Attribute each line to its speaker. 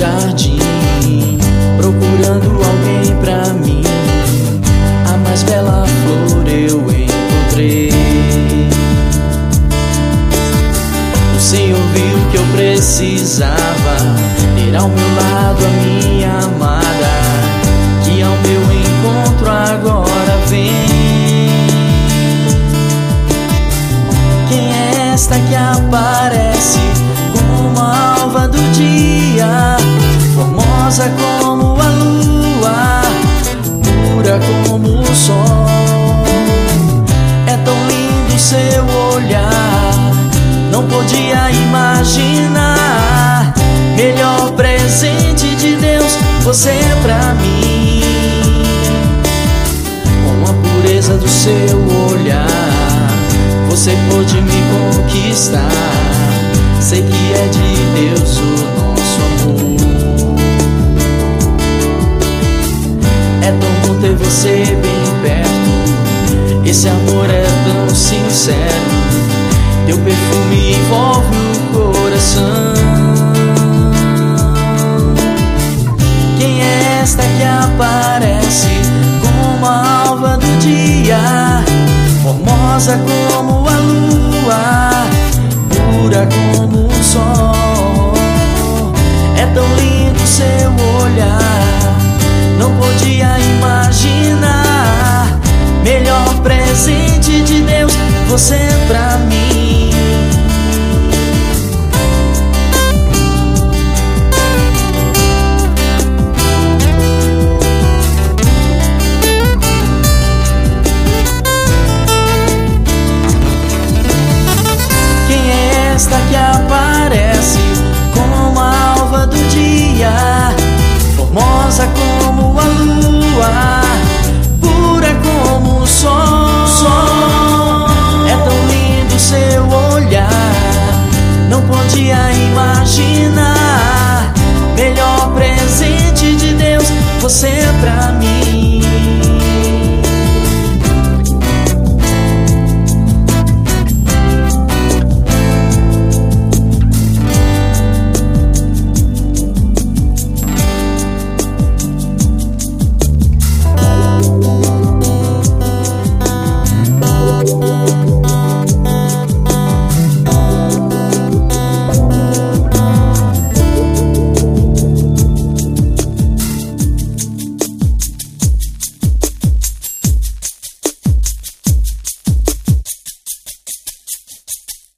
Speaker 1: jardim, procurando alguém pra mim. A mais bela flor eu encontrei. O Senhor viu que eu precisava ter ao meu lado a minha amada, que ao meu encontro agora vem. Quem é esta que aparece como a alva do dia, formosa como a lua, pura como o sol? É tão lindo seu olhar, não podia imaginar. Melhor presente de Deus, você é pra mim. Com a pureza do seu olhar, você pôde me conquistar. Sei que é de Deus o nosso amor. É tão bom ter você bem perto, esse amor é tão sincero. Teu perfume envolve o coração. Quem é esta que aparece como a alva do dia, formosa como a lua, pura como o sol? É tão lindo seu olhar, não podia imaginar. Melhor presente de Deus, você é pra mim. Que aparece como a alva do dia, formosa como a lua,